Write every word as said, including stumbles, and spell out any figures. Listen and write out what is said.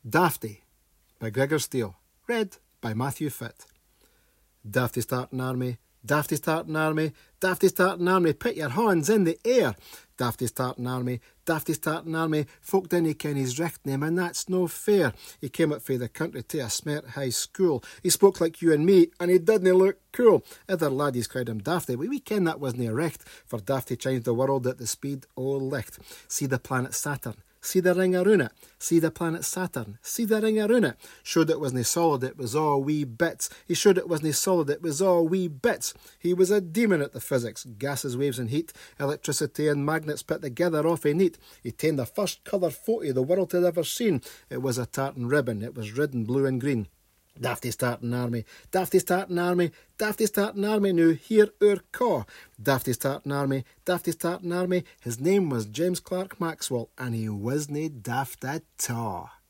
Dafty by Gregor Steele, read by Matthew Fitt. Dafty starting army, Dafty starting army, Dafty starting army, put your hands in the air. Dafty starting army, Dafty starting army, folk didn't ken his richt name, and that's no fair. He came up frae the country to a smart high school. He spoke like you and me, and he didn't look cool. Other laddies cried him Dafty, but we ken that wasn't a richt, for Dafty changed the world at the speed o' licht. See the planet Saturn, see the ring around it, see the planet Saturn, see the ring around it. Showed it wasn't solid, it was all wee bits. He showed it wasn't solid, it was all wee bits. He was a demon at the physics, gases, waves and heat, electricity and magnets put together off a neat. He ta'en the first colour photo the world had ever seen. It was a tartan ribbon, it was red and blue and green. Dafty starting army, Dafty starting army, Dafty starting army, now hear our caw. Dafty starting army, Dafty starting army, his name was James Clerk Maxwell, and he wasn't daft at all.